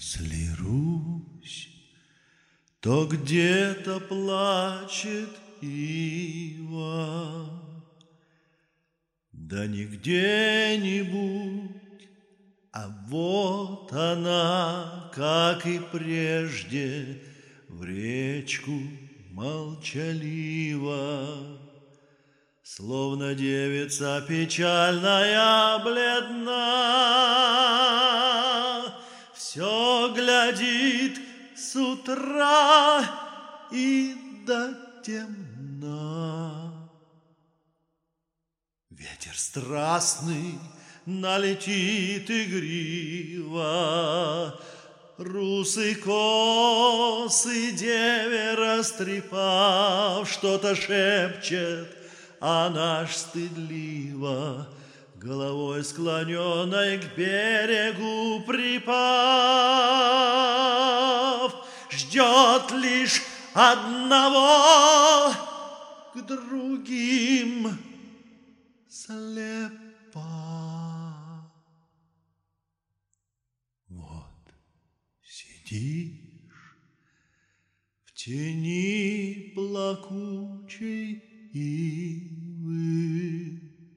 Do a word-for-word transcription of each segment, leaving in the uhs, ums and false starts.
Если Русь, то где-то плачет ива, да не где-нибудь, а вот она, как и прежде, в речку молчалива. Словно девица печальная, бледна, все глядит с утра и до темна. Ветер страстный налетит игриво, русый косы деве растрепав, что-то шепчет, а наш стыдливо, головой склоненной к берегу припав, ждет лишь одного, к другим слепа. Вот сидишь в тени плакучей ивы,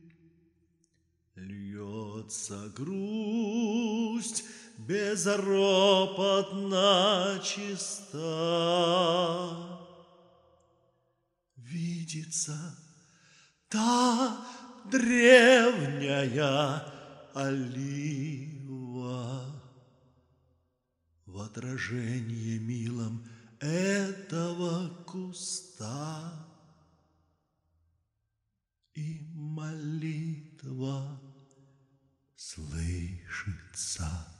льется грусть безропотно чиста. Видится та древняя олива в отражении милом этого куста. И молитва слышится.